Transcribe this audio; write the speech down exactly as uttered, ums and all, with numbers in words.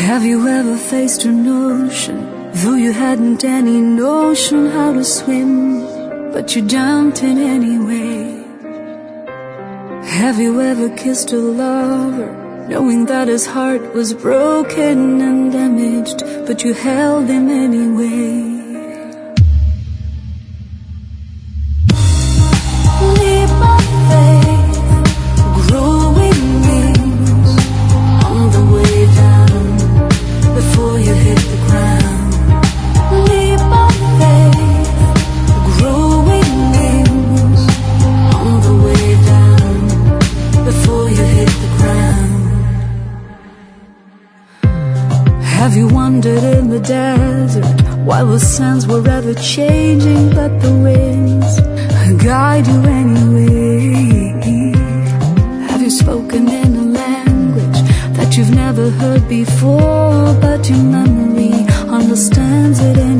Have you ever faced an ocean, though you hadn't any notion how to swim, but you jumped in anyway? Have you ever kissed a lover, knowing that his heart was broken and damaged, but you held him anyway? Have you wandered in the desert while the sands were ever changing, but the winds guide you anyway? Have you spoken in a language that you've never heard before, but your memory understands it anyway?